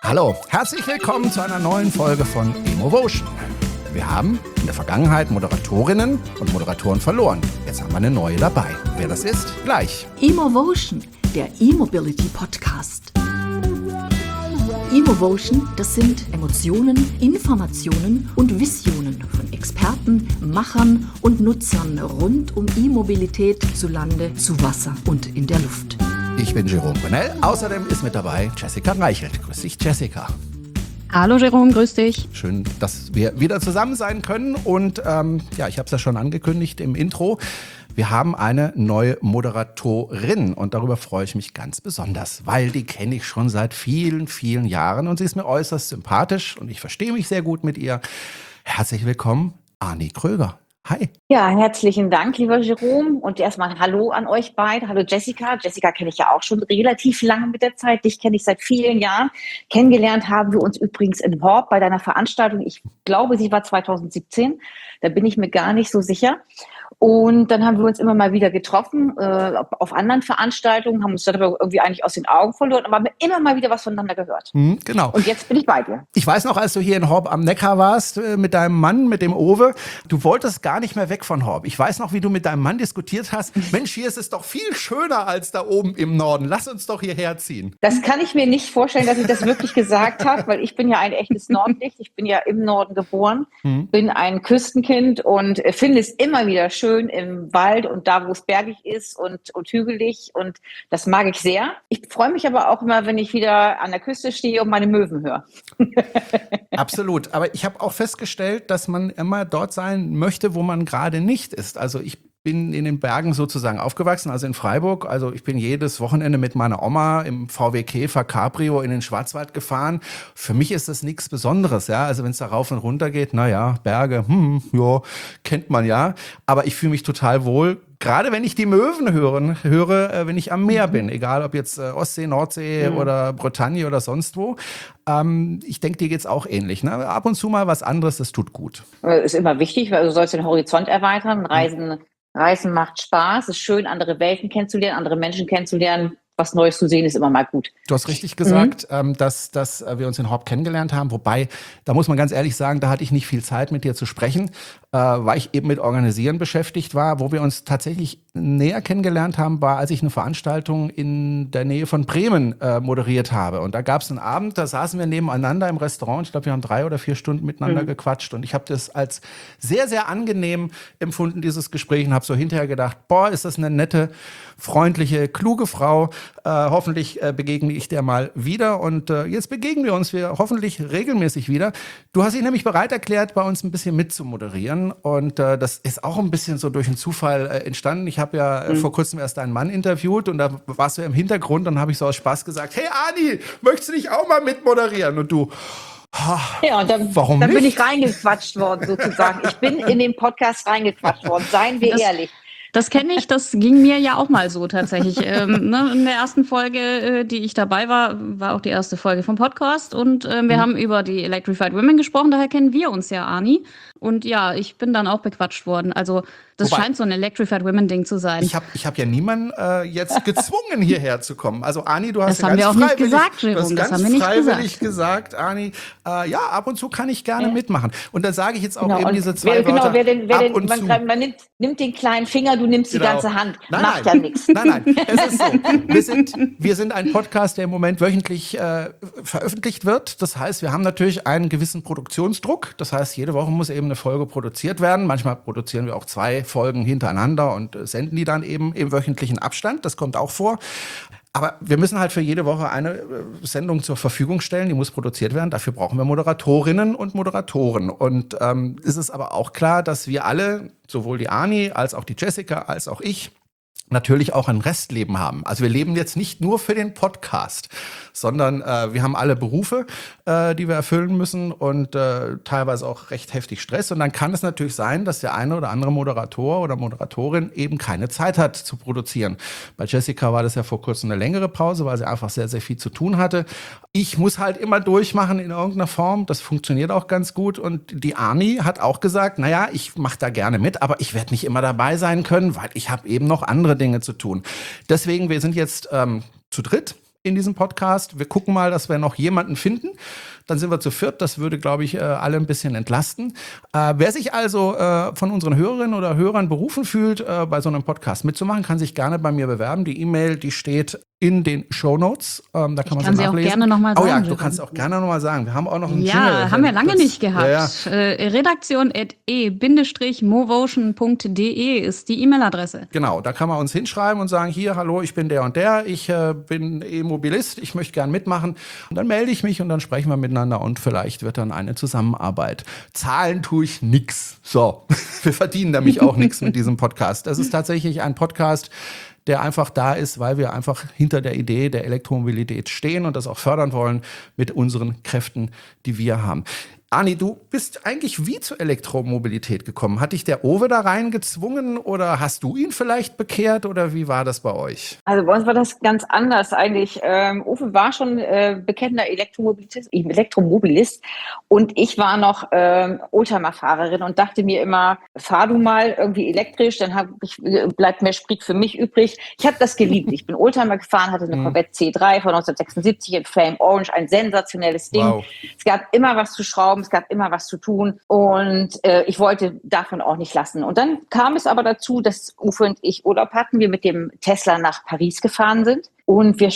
Hallo, herzlich willkommen zu einer neuen Folge von Emovotion. Wir haben in der Vergangenheit Moderatorinnen und Moderatoren verloren. Jetzt haben wir eine neue dabei. Wer das ist? Gleich. Emovotion, der E-Mobility Podcast. Emovotion, das sind Emotionen, Informationen und Visionen von Experten, Machern und Nutzern rund um E-Mobilität zu Lande, zu Wasser und in der Luft. Ich bin Jerome Brunel. Außerdem ist mit dabei Jessica Reichelt. Grüß dich, Jessica. Hallo Jerome, grüß dich. Schön, dass wir wieder zusammen sein können. Und ich habe es ja schon angekündigt im Intro. Wir haben eine neue Moderatorin und darüber freue ich mich ganz besonders, weil die kenne ich schon seit vielen, vielen Jahren und sie ist mir äußerst sympathisch und ich verstehe mich sehr gut mit ihr. Herzlich willkommen, Ani Kröger. Hi. Ja, herzlichen Dank, lieber Jerome. Und erstmal Hallo an euch beide. Hallo Jessica. Jessica kenne ich ja auch schon relativ lange mit der Zeit. Dich kenne ich seit vielen Jahren. Kennengelernt haben wir uns übrigens in Horb bei deiner Veranstaltung. Ich glaube, sie war 2017. Da bin ich mir gar nicht so sicher. Und dann haben wir uns immer mal wieder getroffen auf anderen Veranstaltungen, haben uns dann aber irgendwie eigentlich aus den Augen verloren, aber haben immer mal wieder was voneinander gehört. Genau. Und jetzt bin ich bei dir. Ich weiß noch, als du hier in Horb am Neckar warst mit deinem Mann, mit dem Owe, du wolltest gar nicht mehr weg von Horb. Ich weiß noch, wie du mit deinem Mann diskutiert hast. Mensch, hier ist es doch viel schöner als da oben im Norden. Lass uns doch hierher ziehen. Das kann ich mir nicht vorstellen, dass ich das wirklich gesagt habe, weil ich bin ja ein echtes Nordlicht. Ich bin ja im Norden geboren, bin ein Küstenkind und finde es immer wieder schön im Wald und da, wo es bergig ist und hügelig und das mag ich sehr. Ich freue mich aber auch immer, wenn ich wieder an der Küste stehe und meine Möwen höre. Absolut, aber ich habe auch festgestellt, dass man immer dort sein möchte, wo man gerade nicht ist. Also ich bin in den Bergen sozusagen aufgewachsen, also in Freiburg. Also ich bin jedes Wochenende mit meiner Oma im VW Käfer Cabrio in den Schwarzwald gefahren. Für mich ist das nichts Besonderes, ja. Also wenn es da rauf und runter geht, naja, Berge, ja, kennt man ja. Aber ich fühle mich total wohl. Gerade wenn ich die Möwen höre, wenn ich am Meer bin, egal ob jetzt Ostsee, Nordsee oder Bretagne oder sonst wo. Ich denke, dir geht's auch ähnlich. Ne? Ab und zu mal was anderes, das tut gut. Ist immer wichtig, weil du sollst den Horizont erweitern. Reisen macht Spaß, es ist schön, andere Welten kennenzulernen, andere Menschen kennenzulernen. Was Neues zu sehen ist immer mal gut. Du hast richtig gesagt, dass wir uns in Horb kennengelernt haben. Wobei, da muss man ganz ehrlich sagen, da hatte ich nicht viel Zeit, mit dir zu sprechen, weil ich eben mit Organisieren beschäftigt war. Wo wir uns tatsächlich näher kennengelernt haben, war, als ich eine Veranstaltung in der Nähe von Bremen moderiert habe. Und da gab es einen Abend, da saßen wir nebeneinander im Restaurant. Ich glaube, wir haben 3 oder 4 Stunden miteinander gequatscht. Und ich habe das als sehr, sehr angenehm empfunden, dieses Gespräch. Und habe so hinterher gedacht, boah, ist das eine nette, freundliche, kluge Frau. Hoffentlich begegne ich der mal wieder. Und jetzt begegnen wir uns hoffentlich regelmäßig wieder. Du hast dich nämlich bereit erklärt, bei uns ein bisschen mitzumoderieren. Und das ist auch ein bisschen so durch einen Zufall entstanden. Ich habe ja vor kurzem erst einen Mann interviewt und da warst du ja im Hintergrund. Dann habe ich so aus Spaß gesagt, hey Ani, möchtest du nicht auch mal mitmoderieren? Und du... Ja, und dann bin ich reingequatscht worden sozusagen. Ich bin in den Podcast reingequatscht worden, seien wir ehrlich. Das kenne ich, das ging mir ja auch mal so tatsächlich. In der ersten Folge, die ich dabei war auch die erste Folge vom Podcast und wir haben über die Electrified Women gesprochen, daher kennen wir uns ja, Ani. Und ja, ich bin dann auch bequatscht worden. Also das scheint so ein Electrified Women Ding zu sein. Ich hab ja niemanden jetzt gezwungen, hierher zu kommen. Also Ani, du hast das ja haben ganz wir auch freiwillig, nicht gesagt, Jerome. das haben wir nicht freiwillig gesagt, Ani. Ja, ab und zu kann ich gerne mitmachen. Und dann sage ich jetzt auch eben diese zwei Wörter. Man nimmt den kleinen Finger, du nimmst die ganze Hand. Macht ja nichts. Nein, es ist so. Wir sind ein Podcast, der im Moment wöchentlich veröffentlicht wird. Das heißt, wir haben natürlich einen gewissen Produktionsdruck. Das heißt, jede Woche muss eben eine Folge produziert werden. Manchmal produzieren wir auch 2 Folgen hintereinander und senden die dann eben im wöchentlichen Abstand. Das kommt auch vor. Aber wir müssen halt für jede Woche eine Sendung zur Verfügung stellen, die muss produziert werden. Dafür brauchen wir Moderatorinnen und Moderatoren. Und es ist aber auch klar, dass wir alle, sowohl die Ani als auch die Jessica als auch ich, natürlich auch ein Restleben haben. Also wir leben jetzt nicht nur für den Podcast, sondern wir haben alle Berufe, die wir erfüllen müssen und teilweise auch recht heftig Stress. Und dann kann es natürlich sein, dass der eine oder andere Moderator oder Moderatorin eben keine Zeit hat zu produzieren. Bei Jessica war das ja vor kurzem eine längere Pause, weil sie einfach sehr, sehr viel zu tun hatte. Ich muss halt immer durchmachen in irgendeiner Form. Das funktioniert auch ganz gut. Und die Ani hat auch gesagt, naja, ich mache da gerne mit, aber ich werde nicht immer dabei sein können, weil ich habe eben noch andere Dinge zu tun. Deswegen, wir sind jetzt zu dritt. in diesem Podcast. Wir gucken mal, dass wir noch jemanden finden. Dann sind wir zu viert. Das würde, glaube ich, alle ein bisschen entlasten. Wer sich also von unseren Hörerinnen oder Hörern berufen fühlt, bei so einem Podcast mitzumachen, kann sich gerne bei mir bewerben. Die E-Mail, die steht in den Shownotes. Da kann man kann sie sie auch nachlesen. gerne nochmal sagen. Oh ja, du kannst auch gerne nochmal sagen. Wir haben auch noch einen Jingle. Ja, haben wir lange nicht gehabt. Ja. redaktion@e-movotion.de ist die E-Mail-Adresse. Genau, da kann man uns hinschreiben und sagen, hier, hallo, ich bin der und der, ich bin E-Mobilist, ich möchte gern mitmachen. Und dann melde ich mich und dann sprechen wir miteinander und vielleicht wird dann eine Zusammenarbeit. Zahlen tue ich nix. So, wir verdienen nämlich auch nichts mit diesem Podcast. Das ist tatsächlich ein Podcast, der einfach da ist, weil wir einfach hinter der Idee der Elektromobilität stehen und das auch fördern wollen mit unseren Kräften, die wir haben. Ani, du bist eigentlich wie zur Elektromobilität gekommen? Hat dich der Owe da reingezwungen oder hast du ihn vielleicht bekehrt oder wie war das bei euch? Also bei uns war das ganz anders eigentlich. Uwe war schon bekennender Elektromobilist und ich war noch Oldtimer-Fahrerin und dachte mir immer, fahr du mal irgendwie elektrisch, dann bleibt mehr Sprit für mich übrig. Ich habe das geliebt. Ich bin Oldtimer gefahren, hatte eine Corvette C3 von 1976 in Flame Orange, ein sensationelles Ding. Wow. Es gab immer was zu schrauben, es gab immer was zu tun und ich wollte davon auch nicht lassen. Und dann kam es aber dazu, dass Uwe und ich Urlaub hatten, wir mit dem Tesla nach Paris gefahren sind und wir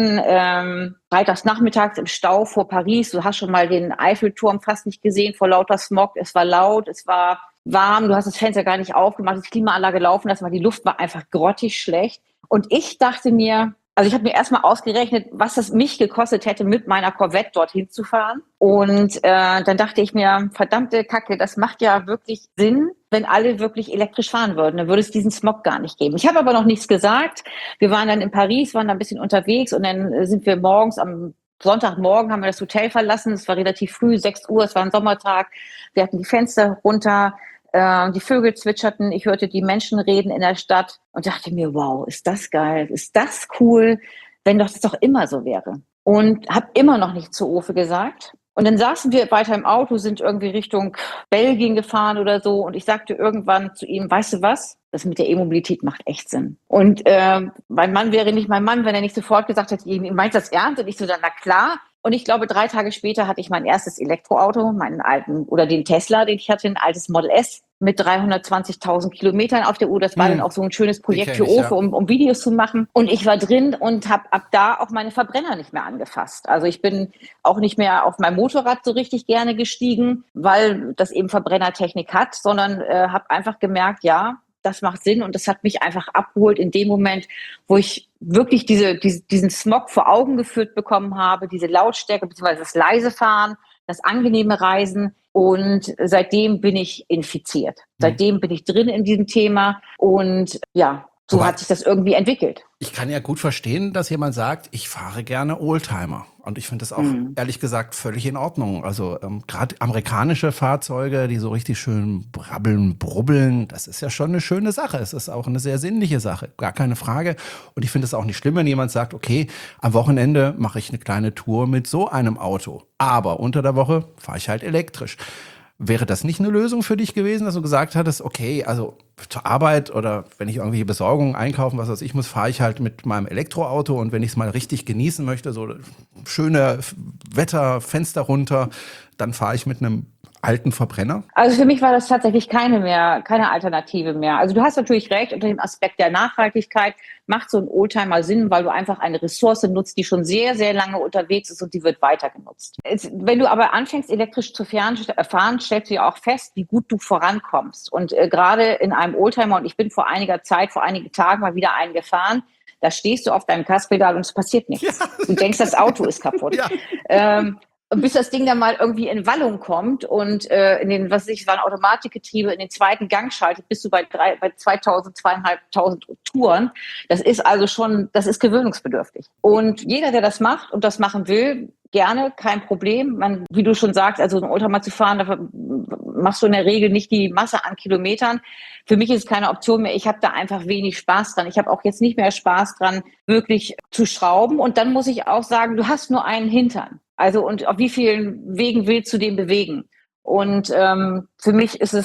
standen freitags nachmittags im Stau vor Paris. Du hast schon mal den Eiffelturm fast nicht gesehen vor lauter Smog. Es war laut, es war warm, du hast das Fenster gar nicht aufgemacht, die Klimaanlage laufen lassen, weil die Luft war einfach grottig schlecht. Und ich dachte mir, also ich habe mir erstmal ausgerechnet, was es mich gekostet hätte, mit meiner Corvette dorthin zu fahren. Und dann dachte ich mir, verdammte Kacke, das macht ja wirklich Sinn, wenn alle wirklich elektrisch fahren würden. Dann würde es diesen Smog gar nicht geben. Ich habe aber noch nichts gesagt. Wir waren dann in Paris, waren da ein bisschen unterwegs und dann sind wir morgens am Sonntagmorgen haben wir das Hotel verlassen. Es war relativ früh, 6 Uhr, es war ein Sommertag. Wir hatten die Fenster runter. Die Vögel zwitscherten, ich hörte die Menschen reden in der Stadt und dachte mir, wow, ist das geil, ist das cool, wenn doch das doch immer so wäre. Und habe immer noch nichts zu Uwe gesagt. Und dann saßen wir weiter im Auto, sind irgendwie Richtung Belgien gefahren oder so und ich sagte irgendwann zu ihm, weißt du was, das mit der E-Mobilität macht echt Sinn. Und mein Mann wäre nicht mein Mann, wenn er nicht sofort gesagt hätte, meinst du das ernst? Und ich so, dann, na klar. Und ich glaube, 3 Tage später hatte ich mein erstes Elektroauto, meinen alten, oder den Tesla, den ich hatte, ein altes Model S mit 320.000 Kilometern auf der Uhr. Das war dann auch so ein schönes Projekt für Uwe, um Videos zu machen. Und ich war drin und habe ab da auch meine Verbrenner nicht mehr angefasst. Also ich bin auch nicht mehr auf mein Motorrad so richtig gerne gestiegen, weil das eben Verbrennertechnik hat, sondern habe einfach gemerkt, ja, das macht Sinn und das hat mich einfach abgeholt in dem Moment, wo ich wirklich diesen Smog vor Augen geführt bekommen habe, diese Lautstärke bzw. das leise Fahren, das angenehme Reisen und seitdem bin ich infiziert. Seitdem bin ich drin in diesem Thema und ja, so hat sich das irgendwie entwickelt. Ich kann ja gut verstehen, dass jemand sagt, ich fahre gerne Oldtimer. Und ich finde das auch, ehrlich gesagt, völlig in Ordnung. Also gerade amerikanische Fahrzeuge, die so richtig schön brabbeln, brubbeln, das ist ja schon eine schöne Sache. Es ist auch eine sehr sinnliche Sache, gar keine Frage. Und ich finde es auch nicht schlimm, wenn jemand sagt, okay, am Wochenende mache ich eine kleine Tour mit so einem Auto. Aber unter der Woche fahre ich halt elektrisch. Wäre das nicht eine Lösung für dich gewesen, dass du gesagt hattest, okay, also zur Arbeit oder wenn ich irgendwelche Besorgungen einkaufen, was weiß ich muss, fahre ich halt mit meinem Elektroauto und wenn ich es mal richtig genießen möchte, so schöne Wetter, Fenster runter, dann fahre ich mit einem alten Verbrenner? Also für mich war das tatsächlich keine Alternative mehr. Also du hast natürlich recht, unter dem Aspekt der Nachhaltigkeit macht so ein Oldtimer Sinn, weil du einfach eine Ressource nutzt, die schon sehr, sehr lange unterwegs ist und die wird weiter genutzt. Wenn du aber anfängst, elektrisch zu fahren, stellst du ja auch fest, wie gut du vorankommst. Und gerade in einem Oldtimer, und ich bin vor einigen Tagen mal wieder einen gefahren, da stehst du auf deinem Gaspedal und es passiert nichts. Ja. Du denkst, das Auto ist kaputt. Ja. Und bis das Ding dann mal irgendwie in Wallung kommt und in den, was weiß ich, war ein Automatikgetriebe, in den zweiten Gang schaltet, bist du bei 2.000, 2.500 Touren. Das ist also schon, das ist gewöhnungsbedürftig. Und jeder, der das macht und das machen will, gerne, kein Problem. Wie du schon sagst, also ein Oldtimer zu fahren, da machst du in der Regel nicht die Masse an Kilometern. Für mich ist es keine Option mehr. Ich habe da einfach wenig Spaß dran. Ich habe auch jetzt nicht mehr Spaß dran, wirklich zu schrauben. Und dann muss ich auch sagen, du hast nur einen Hintern. Also und auf wie vielen Wegen willst du den bewegen? Und für mich ist es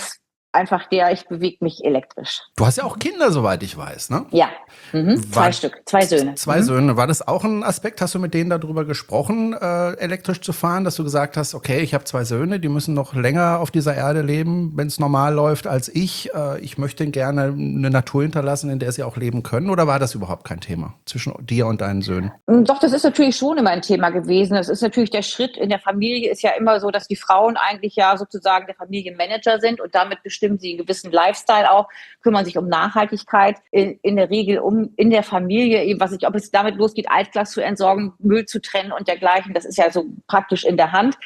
einfach ich bewege mich elektrisch. Du hast ja auch Kinder, soweit ich weiß, ne? Ja, 2 Stück, 2 Söhne. 2 Söhne. War das auch ein Aspekt? Hast du mit denen darüber gesprochen, elektrisch zu fahren, dass du gesagt hast, okay, ich habe 2 Söhne, die müssen noch länger auf dieser Erde leben, wenn es normal läuft, als ich. Ich möchte gerne eine Natur hinterlassen, in der sie auch leben können. Oder war das überhaupt kein Thema zwischen dir und deinen Söhnen? Doch, das ist natürlich schon immer ein Thema gewesen. Das ist natürlich der Schritt in der Familie, ist ja immer so, dass die Frauen eigentlich ja sozusagen der Familienmanager sind und damit bestimmen sie einen gewissen Lifestyle auch, kümmern sich um Nachhaltigkeit, in der Regel in der Familie, eben ob es damit losgeht, Altglas zu entsorgen, Müll zu trennen und dergleichen. Das ist ja so praktisch in der Hand.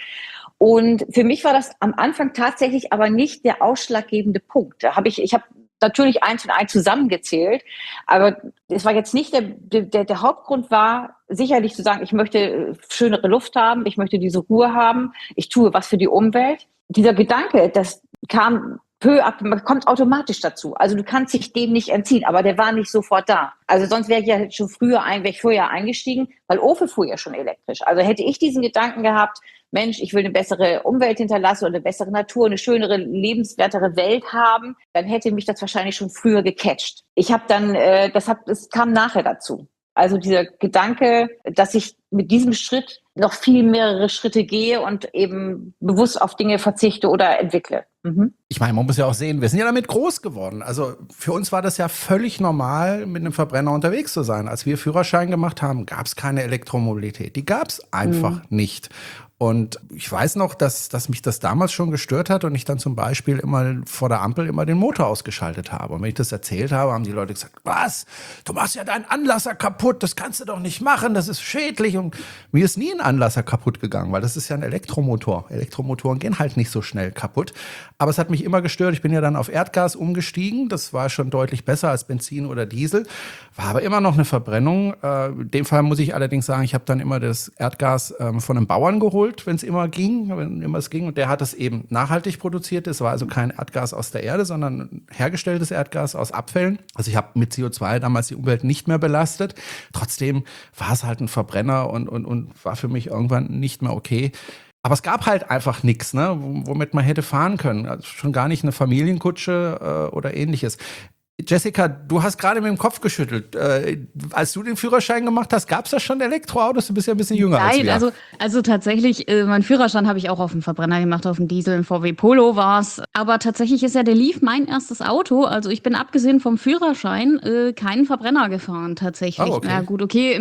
Und für mich war das am Anfang tatsächlich aber nicht der ausschlaggebende Punkt. Ich habe natürlich 1 und 1 zusammengezählt, aber es war jetzt nicht der Hauptgrund war sicherlich zu sagen, ich möchte schönere Luft haben, ich möchte diese Ruhe haben, ich tue was für die Umwelt. Dieser Gedanke, das kam peu à peu, man kommt automatisch dazu. Also du kannst dich dem nicht entziehen, aber der war nicht sofort da. Also sonst wäre ich früher eingestiegen, weil Ofe fuhr ja schon elektrisch. Also hätte ich diesen Gedanken gehabt, Mensch, ich will eine bessere Umwelt hinterlassen und eine bessere Natur, eine schönere, lebenswertere Welt haben, dann hätte mich das wahrscheinlich schon früher gecatcht. Ich habe dann, das kam nachher dazu. Also dieser Gedanke, dass ich mit diesem Schritt noch mehrere Schritte gehe und eben bewusst auf Dinge verzichte oder entwickle. Ich meine, man muss ja auch sehen, wir sind ja damit groß geworden. Also für uns war das ja völlig normal, mit einem Verbrenner unterwegs zu sein. Als wir Führerschein gemacht haben, gab es keine Elektromobilität. Die gab es einfach nicht. Und ich weiß noch, dass mich das damals schon gestört hat und ich dann zum Beispiel immer vor der Ampel immer den Motor ausgeschaltet habe. Und wenn ich das erzählt habe, haben die Leute gesagt, was? Du machst ja deinen Anlasser kaputt, das kannst du doch nicht machen, das ist schädlich. Und mir ist nie ein Anlasser kaputt gegangen, weil das ist ja ein Elektromotor. Elektromotoren gehen halt nicht so schnell kaputt. Aber es hat mich immer gestört. Ich bin ja dann auf Erdgas umgestiegen. Das war schon deutlich besser als Benzin oder Diesel. War aber immer noch eine Verbrennung. In dem Fall muss ich allerdings sagen, ich habe dann immer das Erdgas von einem Bauern geholt, wenn es immer ging. Und der hat es eben nachhaltig produziert. Es war also kein Erdgas aus der Erde, sondern hergestelltes Erdgas aus Abfällen. Also ich habe mit CO2 damals die Umwelt nicht mehr belastet. Trotzdem war es halt ein Verbrenner und war für mich irgendwann nicht mehr okay. Aber es gab halt einfach nichts, ne, womit man hätte fahren können. Also schon gar nicht eine Familienkutsche oder ähnliches. Jessica, du hast gerade mit dem Kopf geschüttelt. Als du den Führerschein gemacht hast, gab es da schon Elektroautos? Du bist ja ein bisschen jünger als wir. Nein, also tatsächlich, meinen Führerschein habe ich auch auf dem Verbrenner gemacht, auf dem Diesel, ein VW Polo war's. Aber tatsächlich ist ja der Leaf mein erstes Auto. Also ich bin abgesehen vom Führerschein keinen Verbrenner gefahren tatsächlich. Oh, okay. Na gut, okay,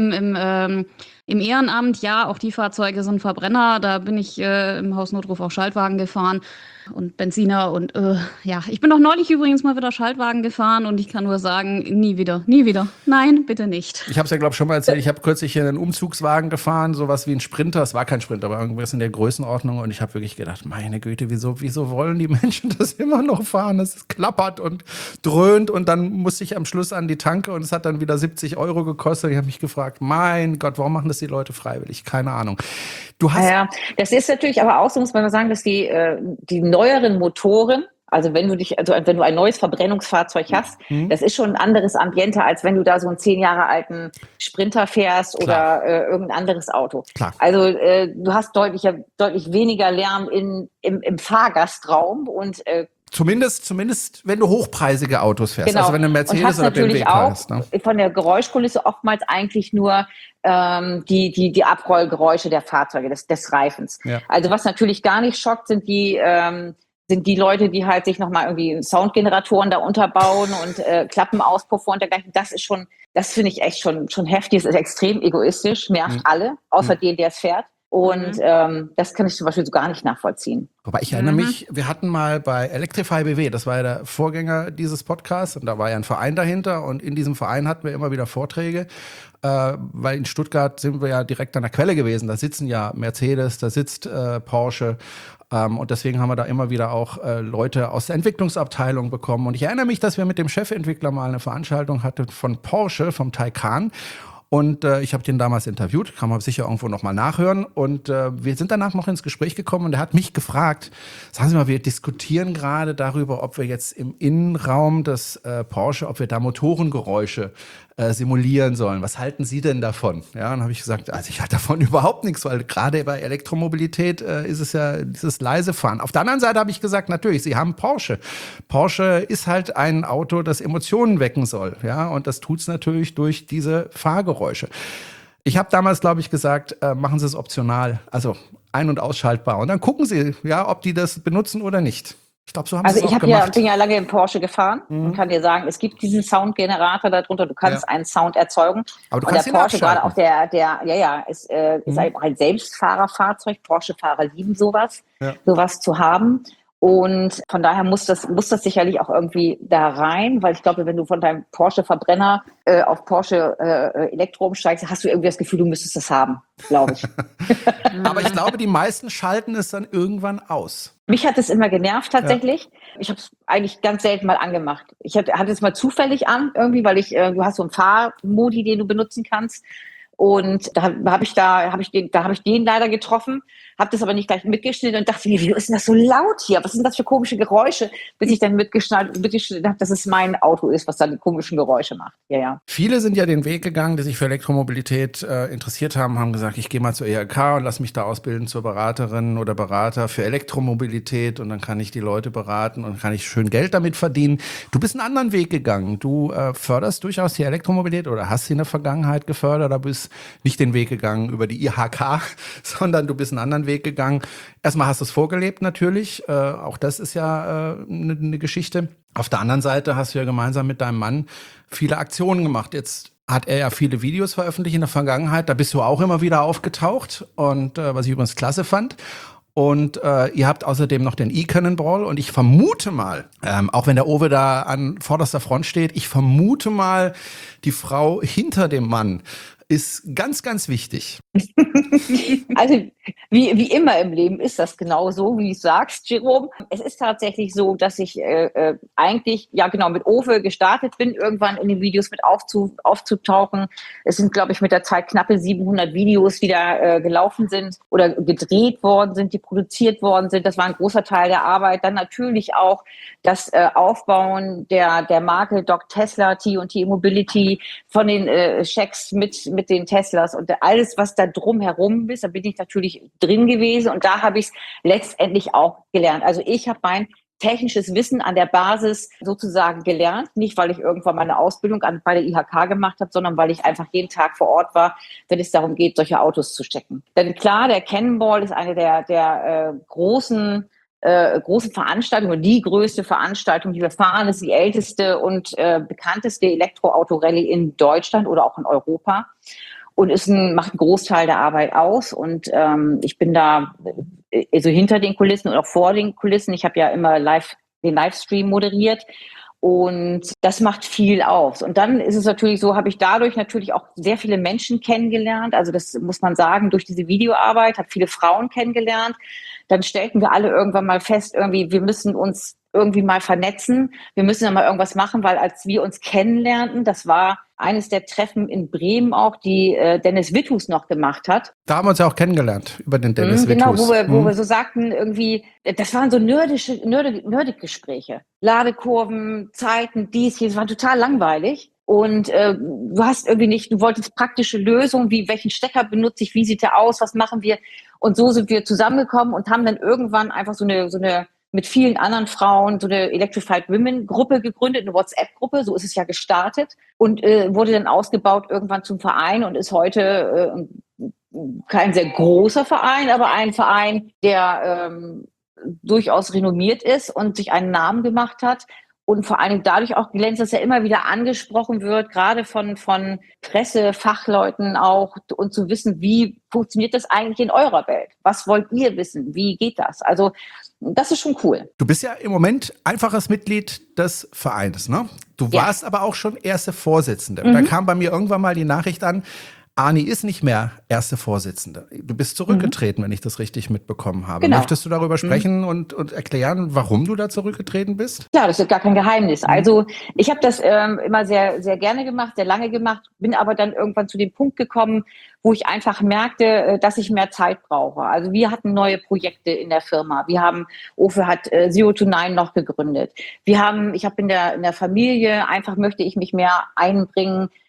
im Ehrenamt, ja, auch die Fahrzeuge sind Verbrenner. Da bin ich im Hausnotruf auch Schaltwagen gefahren und Benziner und ja, ich bin auch neulich übrigens mal wieder Schaltwagen gefahren und ich kann nur sagen, nie wieder, nein, bitte nicht. Ich habe es ja, glaube ich, schon mal erzählt, ich habe kürzlich einen Umzugswagen gefahren, sowas wie ein Sprinter, es war kein Sprinter, aber irgendwas in der Größenordnung und ich habe wirklich gedacht, meine Güte, wieso wollen die Menschen das immer noch fahren? Es klappert und dröhnt und dann musste ich am Schluss an die Tanke und es hat dann wieder 70 € gekostet. Ich habe mich gefragt, mein Gott, warum machen das die Leute freiwillig? Keine Ahnung. Du hast Ja, das ist natürlich aber auch so, muss man sagen, dass die neueren Motoren, also wenn du ein neues Verbrennungsfahrzeug hast, das ist schon ein anderes Ambiente, als wenn du da so einen 10 Jahre alten Sprinter fährst oder irgendein anderes Auto. Klar. Also du hast deutlich weniger Lärm im Fahrgastraum und Zumindest, wenn du hochpreisige Autos fährst. Genau. Also wenn du Mercedes oder BMW hast. Ne? Von der Geräuschkulisse oftmals eigentlich nur die Abrollgeräusche der Fahrzeuge, des Reifens. Ja. Also was natürlich gar nicht schockt, sind die Leute, die halt sich nochmal irgendwie Soundgeneratoren da unterbauen und Klappenauspuffer und dergleichen. Das finde ich echt schon heftig. Das ist extrem egoistisch, nervt alle, außer den, der es fährt. Und das kann ich zum Beispiel so gar nicht nachvollziehen. Wobei ich erinnere mich, wir hatten mal bei Electrify BW, das war ja der Vorgänger dieses Podcasts und da war ja ein Verein dahinter und in diesem Verein hatten wir immer wieder Vorträge, weil in Stuttgart sind wir ja direkt an der Quelle gewesen. Da sitzen ja Mercedes, da sitzt Porsche und deswegen haben wir da immer wieder auch Leute aus der Entwicklungsabteilung bekommen. Und ich erinnere mich, dass wir mit dem Chefentwickler mal eine Veranstaltung hatten von Porsche, vom Taycan. Und ich habe den damals interviewt, kann man sicher irgendwo nochmal nachhören. Und wir sind danach noch ins Gespräch gekommen und er hat mich gefragt, sagen Sie mal, wir diskutieren gerade darüber, ob wir jetzt im Innenraum des Porsche, ob wir da Motorengeräusche simulieren sollen. Was halten Sie denn davon? Ja, dann habe ich gesagt, also ich halte davon überhaupt nichts, weil gerade bei Elektromobilität ist es ja dieses leise Fahren. Auf der anderen Seite habe ich gesagt, natürlich, Sie haben Porsche. Porsche ist halt ein Auto, das Emotionen wecken soll. Ja, und das tut's natürlich durch diese Fahrgeräusche. Ich habe damals, glaube ich, gesagt, machen Sie es optional, also ein- und ausschaltbar. Und dann gucken Sie, ja, ob die das benutzen oder nicht. Ich glaube, so haben Sie es auch gemacht. Bin ja lange im Porsche gefahren und kann dir sagen, es gibt diesen Soundgenerator darunter, du kannst einen Sound erzeugen. Aber du und kannst der ihn Porsche gerade abschalten. auch ist ein Selbstfahrerfahrzeug. Porsche-Fahrer lieben sowas, sowas zu haben. Und von daher muss das sicherlich auch irgendwie da rein, weil ich glaube, wenn du von deinem Porsche-Verbrenner auf Porsche Elektro umsteigst, hast du irgendwie das Gefühl, du müsstest das haben, glaube ich. Aber ich glaube, die meisten schalten es dann irgendwann aus. Mich hat es immer genervt tatsächlich. Ja. Ich habe es eigentlich ganz selten mal angemacht. Ich hatte es mal zufällig an irgendwie, weil du hast so einen Fahrmodi, den du benutzen kannst. Und da habe ich den leider getroffen, habe das aber nicht gleich mitgeschnitten und dachte, wieso ist denn das so laut hier? Was sind das für komische Geräusche? Bis ich dann mitgeschnitten habe, dass es mein Auto ist, was dann die komischen Geräusche macht. Ja. Viele sind ja den Weg gegangen, die sich für Elektromobilität interessiert haben gesagt, ich gehe mal zur IHK und lass mich da ausbilden zur Beraterin oder Berater für Elektromobilität und dann kann ich die Leute beraten und kann ich schön Geld damit verdienen. Du bist einen anderen Weg gegangen. Du förderst durchaus die Elektromobilität oder hast sie in der Vergangenheit gefördert, aber bist nicht den Weg gegangen über die IHK, sondern du bist einen anderen Weg gegangen. Erstmal hast du es vorgelebt natürlich, auch das ist ja eine Geschichte. Auf der anderen Seite hast du ja gemeinsam mit deinem Mann viele Aktionen gemacht. Jetzt hat er ja viele Videos veröffentlicht in der Vergangenheit, da bist du auch immer wieder aufgetaucht und was ich übrigens klasse fand. Und ihr habt außerdem noch den E-Cannonball und ich vermute mal, auch wenn der Owe da an vorderster Front steht, ich vermute mal, die Frau hinter dem Mann ist ganz, ganz wichtig. Also wie immer im Leben ist das genau so, wie du sagst, Jerome. Es ist tatsächlich so, dass ich eigentlich mit Owe gestartet bin, irgendwann in den Videos mit aufzutauchen. Es sind, glaube ich, mit der Zeit knappe 700 Videos, die da gelaufen sind oder gedreht worden sind, die produziert worden sind. Das war ein großer Teil der Arbeit. Dann natürlich auch das Aufbauen der Marke Doc Tesla, T&T Mobility, von den Checks mit den Teslas und alles, was da drumherum ist, da bin ich natürlich drin gewesen und da habe ich es letztendlich auch gelernt. Also ich habe mein technisches Wissen an der Basis sozusagen gelernt, nicht weil ich irgendwann meine Ausbildung bei der IHK gemacht habe, sondern weil ich einfach jeden Tag vor Ort war, wenn es darum geht, solche Autos zu checken. Denn klar, der Cannonball ist eine der großen Veranstaltung, die größte Veranstaltung, die wir fahren, ist die älteste und bekannteste Elektroautorallye in Deutschland oder auch in Europa und macht einen Großteil der Arbeit aus. Und ich bin da also hinter den Kulissen und auch vor den Kulissen. Ich habe ja immer den Livestream moderiert. Und das macht viel aus. Und dann ist es natürlich so, habe ich dadurch natürlich auch sehr viele Menschen kennengelernt. Also das muss man sagen, durch diese Videoarbeit, habe viele Frauen kennengelernt. Dann stellten wir alle irgendwann mal fest, wir müssen uns irgendwie mal vernetzen. Wir müssen ja mal irgendwas machen, weil als wir uns kennenlernten, das war eines der Treffen in Bremen auch, die Dennis Witthus noch gemacht hat. Da haben wir uns ja auch kennengelernt über den Dennis Witthus. Genau, wo wir so sagten, das waren so nerdige Gespräche. Ladekurven, Zeiten, dies, hier, das war total langweilig. Und du wolltest praktische Lösungen, welchen Stecker benutze ich, wie sieht der aus, was machen wir? Und so sind wir zusammengekommen und haben dann irgendwann einfach so eine mit vielen anderen Frauen so eine Electrified Women Gruppe gegründet, eine WhatsApp-Gruppe, so ist es ja gestartet und wurde dann ausgebaut irgendwann zum Verein und ist heute kein sehr großer Verein, aber ein Verein, der durchaus renommiert ist und sich einen Namen gemacht hat. Und vor allem dadurch auch glänzt, dass er immer wieder angesprochen wird, gerade von Presse, Fachleuten auch, und zu wissen, wie funktioniert das eigentlich in eurer Welt? Was wollt ihr wissen? Wie geht das? Also das ist schon cool. Du bist ja im Moment einfaches Mitglied des Vereins, ne? Du warst aber auch schon erste Vorsitzende. Da kam bei mir irgendwann mal die Nachricht an, Arni ist nicht mehr erste Vorsitzende. Du bist zurückgetreten, wenn ich das richtig mitbekommen habe. Genau. Möchtest du darüber sprechen und erklären, warum du da zurückgetreten bist? Klar, das ist gar kein Geheimnis. Also ich habe das immer sehr, sehr gerne gemacht, sehr lange gemacht, bin aber dann irgendwann zu dem Punkt gekommen, wo ich einfach merkte, dass ich mehr Zeit brauche. Also wir hatten neue Projekte in der Firma. Owe hat Zero to Nine noch gegründet. Ich habe in der Familie, einfach möchte ich mich mehr einbringen,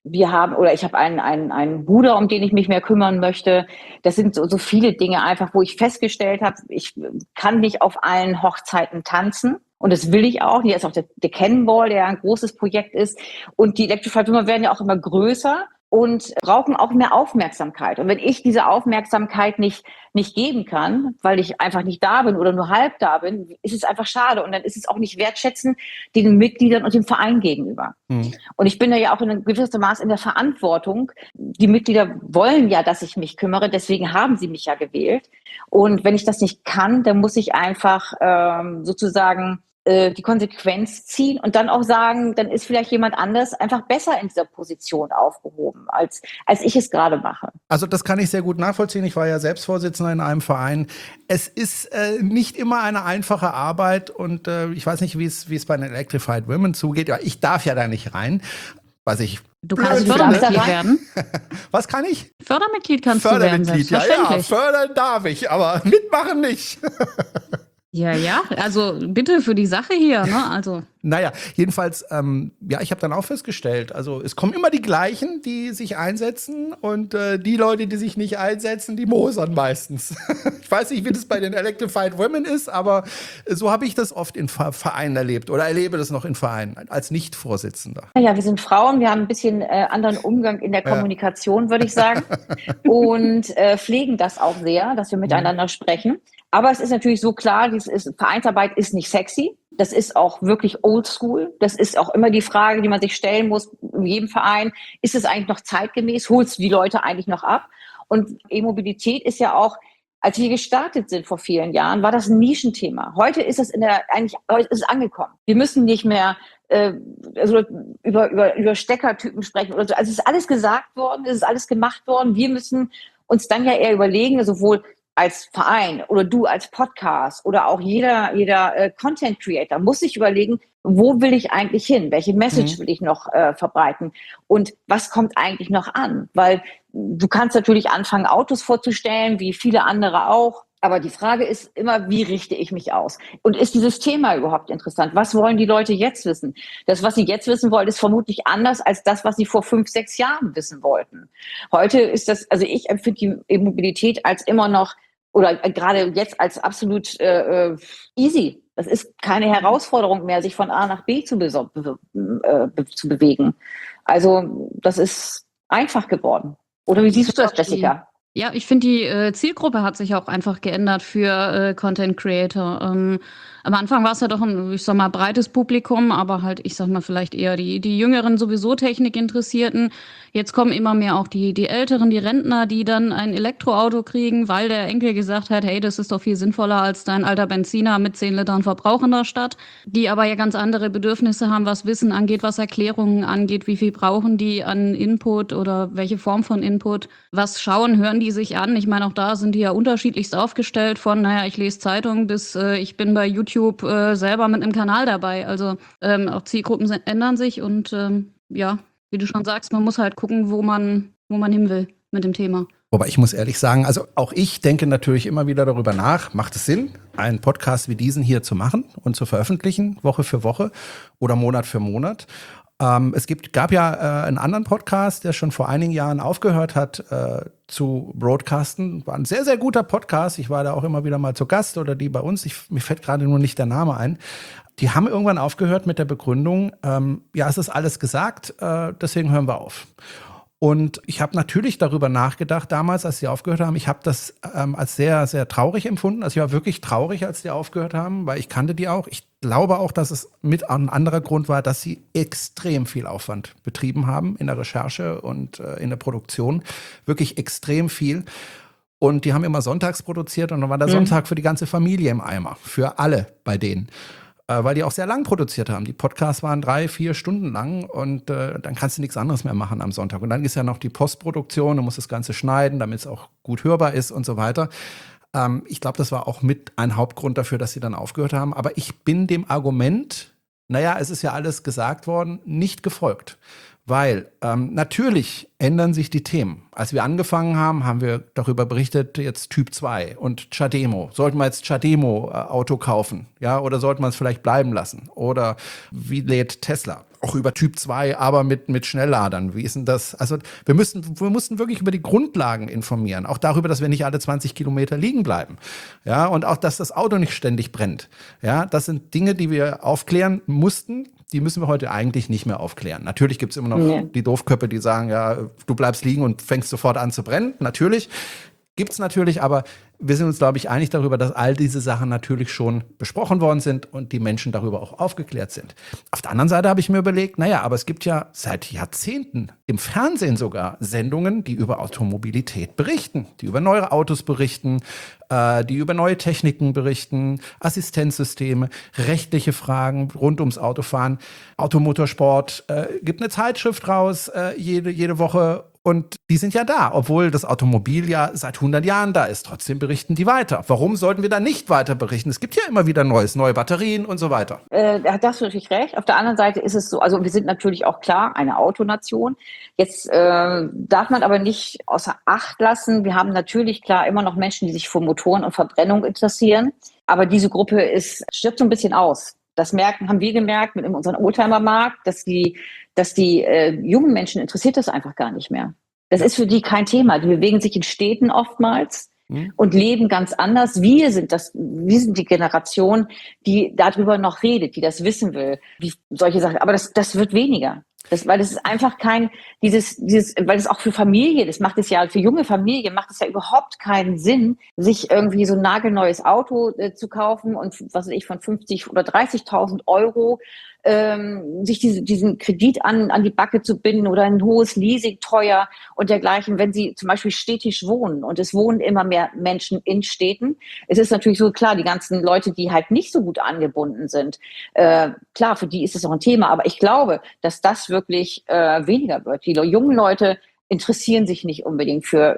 ich habe einen Bruder, um den ich mich mehr kümmern möchte. Das sind so viele Dinge einfach, wo ich festgestellt habe, ich kann nicht auf allen Hochzeiten tanzen. Und das will ich auch. Hier ist auch der Cannonball, der ein großes Projekt ist. Und die Electrified Women werden ja auch immer größer und brauchen auch mehr Aufmerksamkeit. Und wenn ich diese Aufmerksamkeit nicht geben kann, weil ich einfach nicht da bin oder nur halb da bin, ist es einfach schade. Und dann ist es auch nicht wertschätzend den Mitgliedern und dem Verein gegenüber. Und ich bin da ja auch in einem gewissen Maß in der Verantwortung. Die Mitglieder wollen ja, dass ich mich kümmere, deswegen haben sie mich ja gewählt. Und wenn ich das nicht kann, dann muss ich einfach sozusagen die Konsequenz ziehen und dann auch sagen, dann ist vielleicht jemand anders einfach besser in dieser Position aufgehoben, als ich es gerade mache. Also das kann ich sehr gut nachvollziehen. Ich war ja selbst Vorsitzender in einem Verein. Es ist nicht immer eine einfache Arbeit und ich weiß nicht, wie es bei den Electrified Women zugeht. Ja, ich darf ja da nicht rein. Du kannst Fördermitglied werden. Was kann ich? Fördermitglied kannst du werden, selbstverständlich. Ja, fördern darf ich, aber mitmachen nicht. Ja, also bitte für die Sache hier, ne? Also. Naja, jedenfalls, ich habe dann auch festgestellt, also es kommen immer die gleichen, die sich einsetzen und die Leute, die sich nicht einsetzen, die mosern meistens. Ich weiß nicht, wie das bei den Electrified Women ist, aber so habe ich das oft in Vereinen erlebt oder erlebe das noch in Vereinen als Nicht-Vorsitzender. Ja, wir sind Frauen, wir haben ein bisschen anderen Umgang in der Kommunikation, würde ich sagen, und pflegen das auch sehr, dass wir miteinander sprechen. Aber es ist natürlich so klar, Vereinsarbeit ist nicht sexy. Das ist auch wirklich oldschool. Das ist auch immer die Frage, die man sich stellen muss in jedem Verein. Ist es eigentlich noch zeitgemäß? Holst du die Leute eigentlich noch ab? Und E-Mobilität ist ja auch, als wir gestartet sind vor vielen Jahren, war das ein Nischenthema. Heute ist es heute ist es angekommen. Wir müssen nicht mehr über Steckertypen sprechen oder so. Also es ist alles gesagt worden, es ist alles gemacht worden. Wir müssen uns dann ja eher überlegen, sowohl als Verein oder du als Podcast oder auch jeder Content Creator muss sich überlegen, wo will ich eigentlich hin? Welche Message will ich noch verbreiten? Und was kommt eigentlich noch an? Weil du kannst natürlich anfangen, Autos vorzustellen, wie viele andere auch. Aber die Frage ist immer, wie richte ich mich aus? Und ist dieses Thema überhaupt interessant? Was wollen die Leute jetzt wissen? Das, was sie jetzt wissen wollen, ist vermutlich anders als das, was sie vor 5, 6 Jahren wissen wollten. Heute ist das, also ich empfinde die E-Mobilität als immer noch oder gerade jetzt als absolut easy. Das ist keine Herausforderung mehr, sich von A nach B zu bewegen. Also das ist einfach geworden. Oder wie siehst du das, Jessica? Ja, ich finde, die Zielgruppe hat sich auch einfach geändert für Content Creator. Am Anfang war es ja doch ein, ich sag mal, breites Publikum, aber halt, ich sag mal, vielleicht eher die Jüngeren, sowieso Technikinteressierten. Jetzt kommen immer mehr auch die Älteren, die Rentner, die dann ein Elektroauto kriegen, weil der Enkel gesagt hat, hey, das ist doch viel sinnvoller als dein alter Benziner mit 10 Litern Verbrauch in der Stadt. Die aber ja ganz andere Bedürfnisse haben, was Wissen angeht, was Erklärungen angeht, wie viel brauchen die an Input oder welche Form von Input. Was schauen, hören die sich an? Ich meine, auch da sind die ja unterschiedlichst aufgestellt von, naja, ich lese Zeitung bis ich bin bei YouTube selber mit einem Kanal dabei. Also auch Zielgruppen ändern sich und wie du schon sagst, man muss halt gucken, wo man hin will mit dem Thema. Wobei ich muss ehrlich sagen, also auch ich denke natürlich immer wieder darüber nach, macht es Sinn, einen Podcast wie diesen hier zu machen und zu veröffentlichen, Woche für Woche oder Monat für Monat. Gab ja einen anderen Podcast, der schon vor einigen Jahren aufgehört hat zu broadcasten. War ein sehr, sehr guter Podcast. Ich war da auch immer wieder mal zu Gast oder die bei uns. Mir fällt gerade nur nicht der Name ein. Die haben irgendwann aufgehört mit der Begründung, es ist alles gesagt, deswegen hören wir auf. Und ich habe natürlich darüber nachgedacht, damals, als sie aufgehört haben. Ich habe das als sehr, sehr traurig empfunden. Also ich war wirklich traurig, als die aufgehört haben, weil ich kannte die auch. Ich glaube auch, dass es mit ein anderer Grund war, dass sie extrem viel Aufwand betrieben haben in der Recherche und in der Produktion. Wirklich extrem viel. Und die haben immer sonntags produziert und dann war der Sonntag für die ganze Familie im Eimer. Für alle bei denen. Weil die auch sehr lang produziert haben. Die Podcasts waren 3-4 Stunden lang und dann kannst du nichts anderes mehr machen am Sonntag. Und dann ist ja noch die Postproduktion, du musst das Ganze schneiden, damit es auch gut hörbar ist und so weiter. Ich glaube, das war auch mit ein Hauptgrund dafür, dass sie dann aufgehört haben. Aber ich bin dem Argument, es ist ja alles gesagt worden, nicht gefolgt. Weil natürlich ändern sich die Themen. Als wir angefangen haben, haben wir darüber berichtet, jetzt Typ 2 und CHAdeMO. Sollten wir jetzt CHAdeMO Auto kaufen? Ja, oder sollten wir es vielleicht bleiben lassen? Oder wie lädt Tesla? auch über Typ 2, aber mit Schnellladern. Wie ist denn das? Also wir mussten wirklich über die Grundlagen informieren. Auch darüber, dass wir nicht alle 20 Kilometer liegen bleiben. Ja, und auch, dass das Auto nicht ständig brennt. Ja, das sind Dinge, die wir aufklären mussten. Die müssen wir heute eigentlich nicht mehr aufklären. Natürlich gibt es immer noch die Doofköpfe, die sagen, ja, du bleibst liegen und fängst sofort an zu brennen. Natürlich. Gibt's natürlich, aber wir sind uns, glaube ich, einig darüber, dass all diese Sachen natürlich schon besprochen worden sind und die Menschen darüber auch aufgeklärt sind. Auf der anderen Seite habe ich mir überlegt, naja, aber es gibt ja seit Jahrzehnten im Fernsehen sogar Sendungen, die über Automobilität berichten, die über neue Autos berichten, die über neue Techniken berichten, Assistenzsysteme, rechtliche Fragen rund ums Autofahren, Automotorsport, gibt eine Zeitschrift raus, jede Woche. Und die sind ja da, obwohl das Automobil ja seit 100 Jahren da ist. Trotzdem berichten die weiter. Warum sollten wir da nicht weiter berichten? Es gibt ja immer wieder Neues, neue Batterien und so weiter. Da hast du natürlich recht. Auf der anderen Seite ist es so, also wir sind natürlich auch klar eine Autonation. Jetzt darf man aber nicht außer Acht lassen. Wir haben natürlich klar immer noch Menschen, die sich für Motoren und Verbrennung interessieren. Aber diese Gruppe stirbt so ein bisschen aus. Das haben wir gemerkt mit unserem Oldtimer-Markt, dass die jungen Menschen interessiert das einfach gar nicht mehr. Das ist für die kein Thema. Die bewegen sich in Städten oftmals und leben ganz anders. Wir sind die Generation, die darüber noch redet, die das wissen will, wie solche Sachen. Aber das wird weniger. Weil das ist einfach weil es auch für Familie, das macht es ja für junge Familien, macht es ja überhaupt keinen Sinn, sich irgendwie so ein nagelneues Auto zu kaufen und was weiß ich, von 50 oder 30.000 Euro sich diesen Kredit an die Backe zu binden oder ein hohes Leasing teuer und dergleichen, wenn sie zum Beispiel städtisch wohnen und es wohnen immer mehr Menschen in Städten. Es ist natürlich so klar, die ganzen Leute, die halt nicht so gut angebunden sind, klar, für die ist es auch ein Thema, aber ich glaube, dass das wirklich weniger wird. Die jungen Leute interessieren sich nicht unbedingt für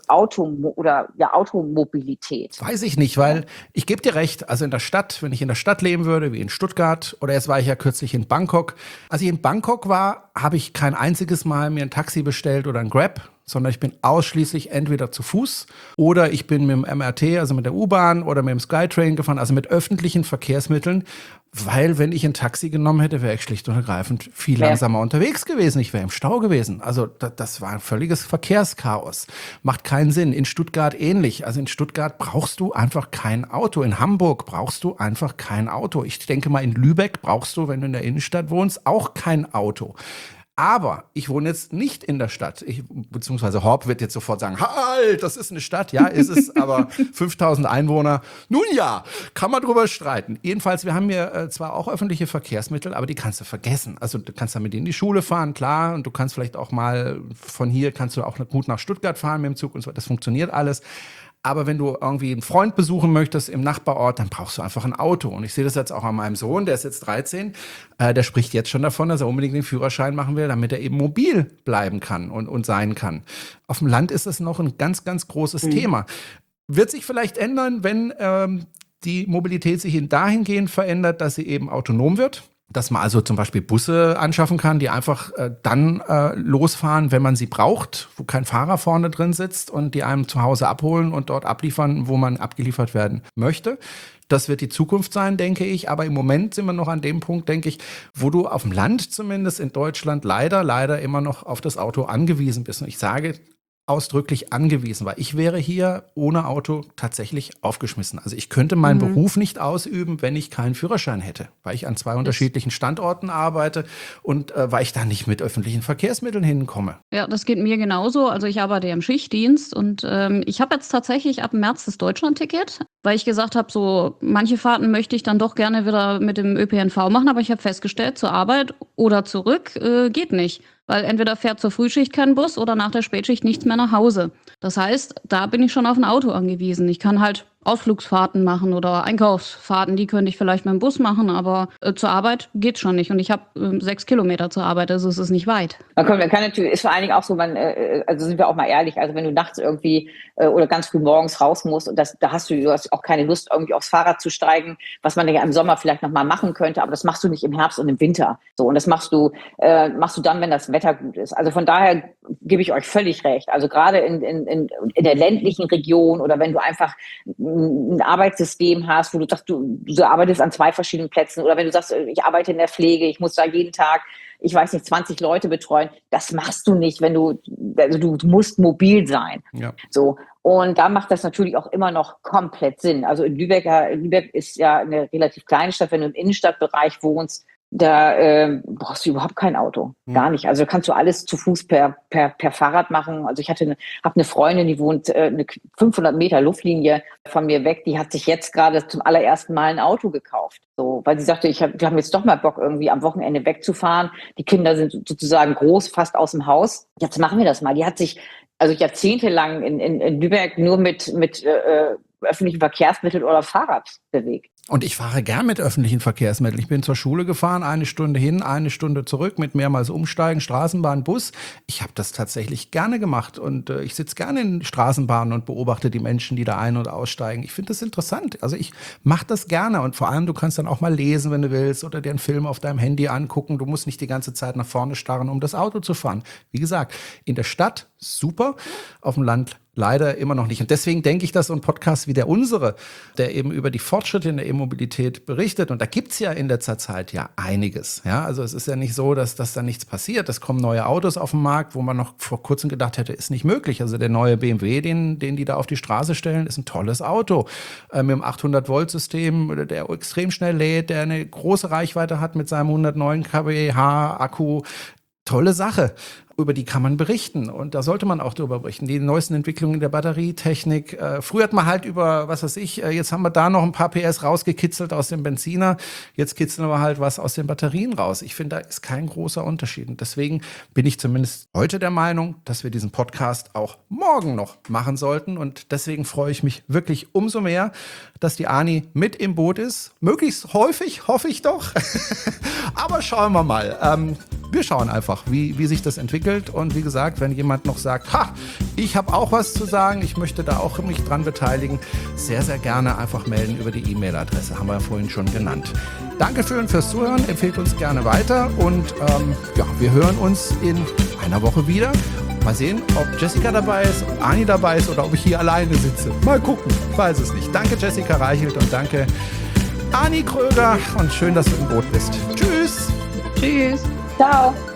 Automobilität. Weiß ich nicht, weil ich gebe dir recht, also in der Stadt, wenn ich in der Stadt leben würde, wie in Stuttgart, oder jetzt war ich ja kürzlich in Bangkok. Als ich in Bangkok war, habe ich kein einziges Mal mir ein Taxi bestellt oder ein Grab, sondern ich bin ausschließlich entweder zu Fuß oder ich bin mit dem MRT, also mit der U-Bahn oder mit dem Skytrain gefahren, also mit öffentlichen Verkehrsmitteln, weil wenn ich ein Taxi genommen hätte, wäre ich schlicht und ergreifend viel langsamer unterwegs gewesen. Ich wäre im Stau gewesen. Also das war ein völliges Verkehrschaos. Macht keinen Sinn. In Stuttgart ähnlich. Also in Stuttgart brauchst du einfach kein Auto. In Hamburg brauchst du einfach kein Auto. Ich denke mal, in Lübeck brauchst du, wenn du in der Innenstadt wohnst, auch kein Auto. Aber ich wohne jetzt nicht in der Stadt. Beziehungsweise Horb wird jetzt sofort sagen, halt, das ist eine Stadt. Ja, ist es, aber 5.000 Einwohner. Nun ja, kann man drüber streiten. Jedenfalls, wir haben hier zwar auch öffentliche Verkehrsmittel, aber die kannst du vergessen. Also du kannst damit in die Schule fahren, klar. Und du kannst vielleicht auch mal von hier, kannst du auch gut nach Stuttgart fahren mit dem Zug und so. Das funktioniert alles. Aber wenn du irgendwie einen Freund besuchen möchtest im Nachbarort, dann brauchst du einfach ein Auto. Und ich sehe das jetzt auch an meinem Sohn, der ist jetzt 13. Der spricht jetzt schon davon, dass er unbedingt den Führerschein machen will, damit er eben mobil bleiben kann und sein kann. Auf dem Land ist es noch ein ganz, ganz großes Thema. Wird sich vielleicht ändern, wenn die Mobilität sich dahingehend verändert, dass sie eben autonom wird. Dass man also zum Beispiel Busse anschaffen kann, die einfach dann losfahren, wenn man sie braucht, wo kein Fahrer vorne drin sitzt und die einem zu Hause abholen und dort abliefern, wo man abgeliefert werden möchte. Das wird die Zukunft sein, denke ich. Aber im Moment sind wir noch an dem Punkt, denke ich, wo du auf dem Land zumindest in Deutschland leider immer noch auf das Auto angewiesen bist. Und ich sage ausdrücklich angewiesen, weil ich wäre hier ohne Auto tatsächlich aufgeschmissen. Also ich könnte meinen Beruf nicht ausüben, wenn ich keinen Führerschein hätte, weil ich an 2 unterschiedlichen Standorten arbeite und weil ich da nicht mit öffentlichen Verkehrsmitteln hinkomme. Ja, das geht mir genauso. Also ich arbeite ja im Schichtdienst und ich habe jetzt tatsächlich ab März das Deutschlandticket, weil ich gesagt habe, so manche Fahrten möchte ich dann doch gerne wieder mit dem ÖPNV machen, aber ich habe festgestellt, zur Arbeit oder zurück geht nicht. Weil entweder fährt zur Frühschicht kein Bus oder nach der Spätschicht nichts mehr nach Hause. Das heißt, da bin ich schon auf ein Auto angewiesen. Ich kann halt Ausflugsfahrten machen oder Einkaufsfahrten, die könnte ich vielleicht mit dem Bus machen, aber zur Arbeit geht's schon nicht. Und ich habe 6 Kilometer zur Arbeit, also es ist nicht weit. Man kann natürlich, ist vor allen Dingen auch so, also sind wir auch mal ehrlich, also wenn du nachts irgendwie oder ganz früh morgens raus musst und da hast du hast auch keine Lust, irgendwie aufs Fahrrad zu steigen, was man ja im Sommer vielleicht noch mal machen könnte, aber das machst du nicht im Herbst und im Winter. So, und das machst du dann, wenn das Wetter gut ist. Also von daher gebe ich euch völlig recht. Also gerade in der ländlichen Region oder wenn du einfach ein Arbeitssystem hast, wo du sagst, du arbeitest an 2 verschiedenen Plätzen, oder wenn du sagst, ich arbeite in der Pflege, ich muss da jeden Tag, ich weiß nicht, 20 Leute betreuen, das machst du nicht, du musst mobil sein. Ja. So. Und da macht das natürlich auch immer noch komplett Sinn. Also Lübeck ist ja eine relativ kleine Stadt. Wenn du im Innenstadtbereich wohnst, da brauchst du überhaupt kein Auto. Gar nicht. Also kannst du alles zu Fuß per Fahrrad machen. Also ich habe eine Freundin, die wohnt eine 500 Meter Luftlinie von mir weg. Die hat sich jetzt gerade zum allerersten Mal ein Auto gekauft. So, weil sie sagte, wir haben jetzt doch mal Bock, irgendwie am Wochenende wegzufahren. Die Kinder sind sozusagen groß, fast aus dem Haus. Jetzt machen wir das mal. Die hat sich jahrzehntelang in Lübeck nur mit öffentlichen Verkehrsmitteln oder Fahrrad bewegt. Und ich fahre gern mit öffentlichen Verkehrsmitteln. Ich bin zur Schule gefahren, 1 Stunde hin, 1 Stunde zurück mit mehrmals Umsteigen, Straßenbahn, Bus. Ich habe das tatsächlich gerne gemacht und ich sitze gerne in Straßenbahnen und beobachte die Menschen, die da ein- und aussteigen. Ich finde das interessant. Also ich mache das gerne und vor allem, du kannst dann auch mal lesen, wenn du willst, oder dir einen Film auf deinem Handy angucken. Du musst nicht die ganze Zeit nach vorne starren, um das Auto zu fahren. Wie gesagt, in der Stadt super, auf dem Land leider immer noch nicht. Und deswegen denke ich, dass so ein Podcast wie der unsere, der eben über die Fortschritte in der E-Mobilität berichtet, und da gibt's ja in letzter Zeit ja einiges. Ja, also es ist ja nicht so, dass da nichts passiert. Es kommen neue Autos auf den Markt, wo man noch vor kurzem gedacht hätte, ist nicht möglich. Also der neue BMW, den die da auf die Straße stellen, ist ein tolles Auto. Mit dem 800-Volt-System, der extrem schnell lädt, der eine große Reichweite hat mit seinem 109 kWh Akku. Tolle Sache. Über die kann man berichten und da sollte man auch drüber berichten. Die neuesten Entwicklungen in der Batterietechnik. Früher hat man halt über, was weiß ich, jetzt haben wir da noch ein paar PS rausgekitzelt aus dem Benziner. Jetzt kitzeln wir halt was aus den Batterien raus. Ich finde, da ist kein großer Unterschied. Und deswegen bin ich zumindest heute der Meinung, dass wir diesen Podcast auch morgen noch machen sollten. Und deswegen freue ich mich wirklich umso mehr, dass die Ani mit im Boot ist. Möglichst häufig, hoffe ich doch. Aber schauen wir mal. Wir schauen einfach, wie sich das entwickelt. Und wie gesagt, wenn jemand noch sagt, ich habe auch was zu sagen, ich möchte da auch mich dran beteiligen, sehr, sehr gerne einfach melden über die E-Mail-Adresse, haben wir ja vorhin schon genannt. Danke fürs Zuhören, empfehlt uns gerne weiter und wir hören uns in einer Woche wieder. Mal sehen, ob Jessica dabei ist, ob Ani dabei ist oder ob ich hier alleine sitze. Mal gucken, ich weiß es nicht. Danke Jessica Reichelt und danke Ani Kröger und schön, dass du im Boot bist. Tschüss! Tschüss! Ciao!